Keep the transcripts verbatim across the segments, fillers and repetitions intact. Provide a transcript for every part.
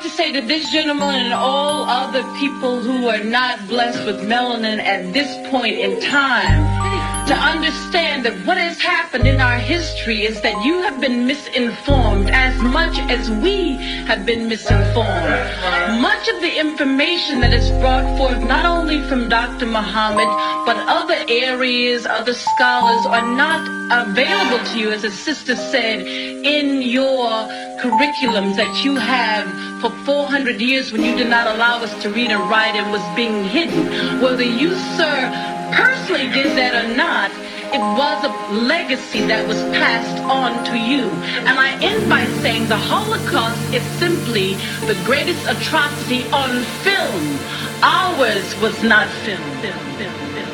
to say to this gentleman and all other people who are not blessed with melanin at this point in time, to understand that what has happened in our history is that you have been misinformed as much as we have been misinformed. Much of the information that is brought forth not only from Doctor Muhammad, but other areas, other scholars are not available to you, as a sister said, in your curriculums that you have for four hundred years when you did not allow us to read and write and was being hidden. Whether you, sir, personally did that or not, it was a legacy that was passed on to you. And I end by saying the Holocaust is simply the greatest atrocity on film. Ours was not film. film, film, film.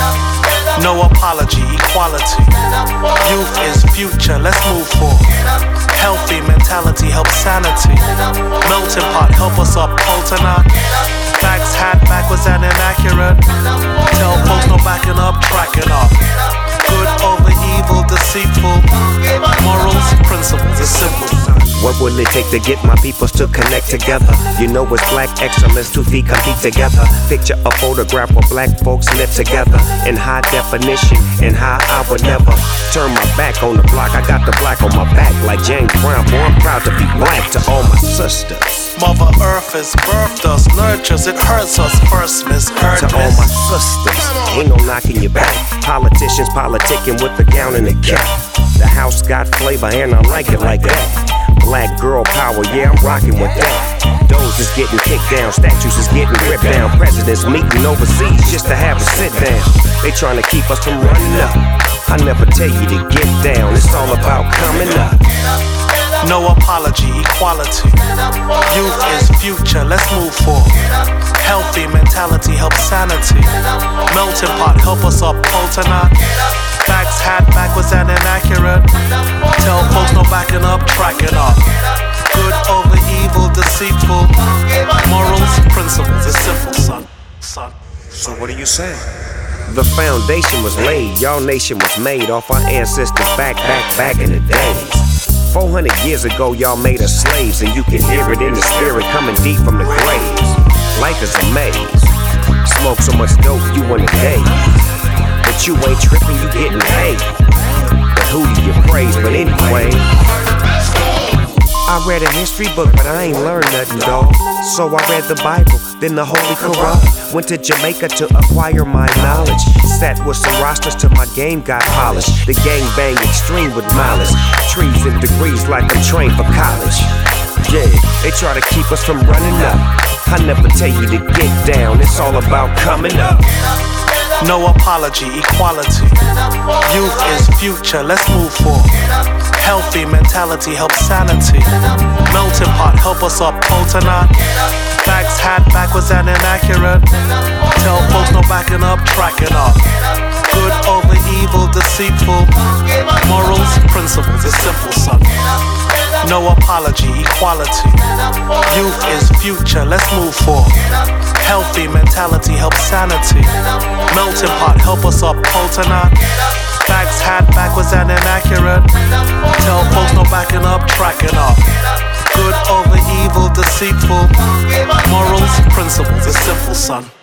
No apology, equality. Youth is future, let's move forward. Healthy mentality helps sanity. Melting pot, help us up, not. Facts had backwards and inaccurate. Tell folks no backing up, tracking up. Good over evil, deceitful. Morals, principles, it's simple. What will it take to get my peoples to connect together? You know it's black excellence, two feet compete together. Picture a photograph where black folks live together in high definition, and how I would never turn my back on the block. I got the black on my back like James Brown. Boy, I'm proud to be black to all my sisters. Mother Earth has birthed us, nurtures, it hurts us first, misheard. To all my sisters, ain't no knocking your back. Politicians politicking with the gown and the cap. The house got flavor and I like it like that. Black girl power, yeah, I'm rocking with that. Those is getting kicked down, statues is getting ripped down. Presidents meeting overseas just to have a sit down. They trying to keep us from running up. I never tell you to get down, it's all about coming up. No apology, equality. Youth is future, let's move forward. Healthy mentality helps sanity. Melting pot, help us up, not. Facts had backwards and inaccurate. Tell folks no backing up, tracking up. Good over evil, deceitful. Morals, principles, it's simple, son. son. So what are you saying? The foundation was laid, y'all nation was made off our ancestors back, back, back in the days. four hundred years ago, y'all made us slaves, and you can hear it in the spirit coming deep from the graves. Life is a maze. Smoke so much dope, you want a day. But you ain't tripping, you getting paid. But who do you praise? But anyway, I read a history book, but I ain't learned nothing, dawg. So I read the Bible, then the Holy Quran. Went to Jamaica to acquire my knowledge. Sat with some rosters till my game got polished. The gang bang extreme with malice. Trees and degrees like I'm trained for college. Yeah, they try to keep us from running up. I never tell you to get down, it's all about coming up. No apology, equality. Youth is future, let's move forward. Healthy mentality helps sanity. Melting pot, help us up, not. Facts had backwards and inaccurate. Tell folks no backing up, tracking up. Good over evil, deceitful. Morals, principles, it's simple, son. No apology, equality. Youth is future, let's move forward. Healthy mentality helps sanity. Melting pot, help us up, not. Facts had backwards and inaccurate. Tell folks no backing up, tracking up. Good over evil, deceitful. Morals, principles, it's simple, son.